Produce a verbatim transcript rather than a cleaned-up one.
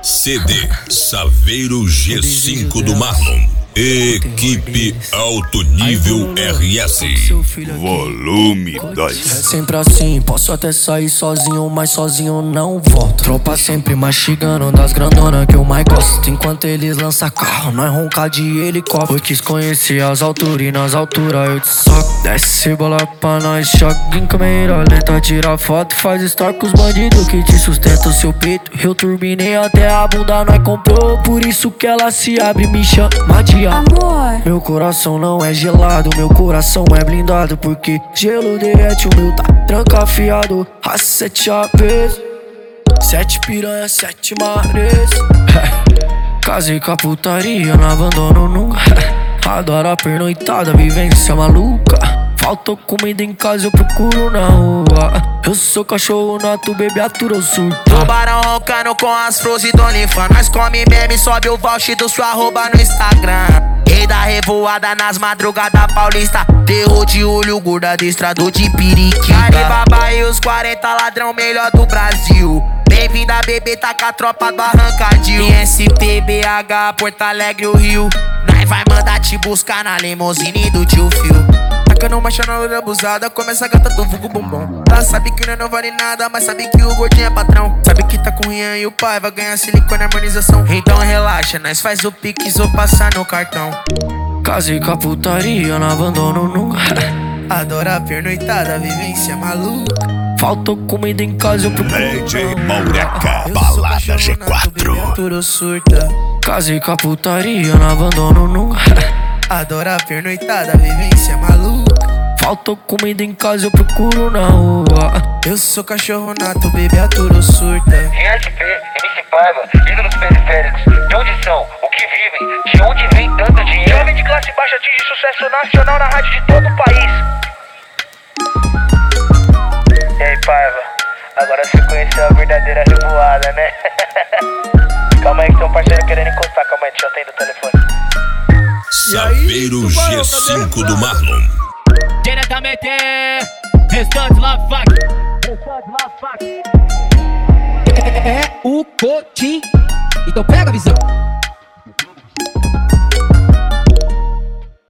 C D Saveiro G cinco do Marlon. Equipe Alto Nível R S. Volume dois. É sempre assim, posso até sair sozinho, mas sozinho não volto. Tropa sempre mastigando das grandonas que eu mais gosto. Enquanto eles lançam carro, nós ronca de helicóptero. Eu quis conhecer as alturas e nas alturas eu te soco. Desce bola pra nós, choque em câmera lenta. Tira foto, faz story com os bandidos que te sustentam seu peito. Eu turbinei até a bunda, nós comprou. Por isso que ela se abre e me chama de amor. Meu coração não é gelado, meu coração é blindado. Porque gelo derrete, o meu tá trancafiado. A sete aves, sete piranha, sete mares. Casei com a putaria, não abandono nunca. Adoro a pernoitada, vivência maluca. Faltou comida em casa, eu procuro na rua. Eu sou cachorro nato, bebê atura, eu surto. Tubarão roncando com as flores do OnlyFans. Nós come meme, sobe o voucher do sua arroba no Instagram. Rei da revoada nas madrugadas paulista. Terror de olho, gorda adestrador de periquita. Caribaba e os quarenta ladrão melhor do Brasil. Bem-vinda, bebê, tá com a tropa do Arrancadil. I S P, B H, Porto Alegre, o Rio. Nós vai mandar te buscar na limousine do tio Phil. Tacando marcha na loira abusada, começa a gata do vulgo bombom. Ela sabe que não, não vale nada, mas sabe que o gordinho é patrão. Sabe que tá com o Rian e o pai vai ganhar silicone e harmonização. Então relaxa, nós faz o pix ou passar no cartão. Casei com a putaria, não abandono nunca. Adora a pernoitada, vivência maluca. Faltou comida em casa, eu procuro. D J Maureca, balada G quatro. Tudo surta. Casei com a putaria, não abandono nunca. Adora a pernoitada, vivência maluca. Faltou comida em casa, eu procuro na rua. Eu sou cachorro nato, bebê aturo surta. R S P, M C Paiva, ídolos periféricos. De onde são? O que vivem? De onde vem tanto dinheiro? Jovem de classe baixa atinge sucesso nacional na rádio de todo o país. E aí, Paiva? Agora você conheceu a verdadeira revoada, né? Calma aí que tem um parceiro querendo encostar. Calma aí, deixa eu atender o telefone. Saveiro G cinco do Marlon. Diretamente, restante lá, fac. Restante lá, fac. É o Cotim. Então pega a visão.